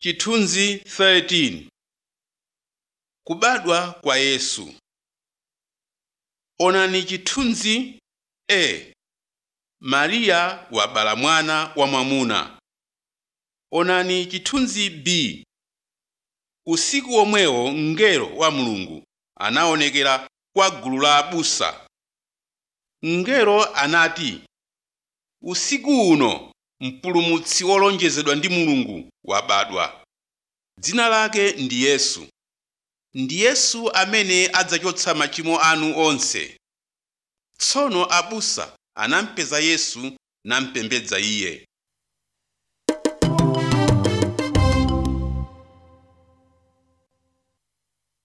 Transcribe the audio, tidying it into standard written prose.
Chithunzi 13. Kubadwa kwa Yesu. Onani chithunzi A. Mariya wabala mwana wamwamuna. Onani chithunzi B. Usiku omwewo mngelo wa Mulungu anaonekera kwa gulu la abusa. Mngelo anati, usiku uno mpulumutsi wolonjezedwa ndi Mulungu wabadwa. Dzina lake ndi Yesu. Ndi Yesu amene adzachotsa machimo anu onse. Tsono abusa anampeza Yesu nampembedza iye.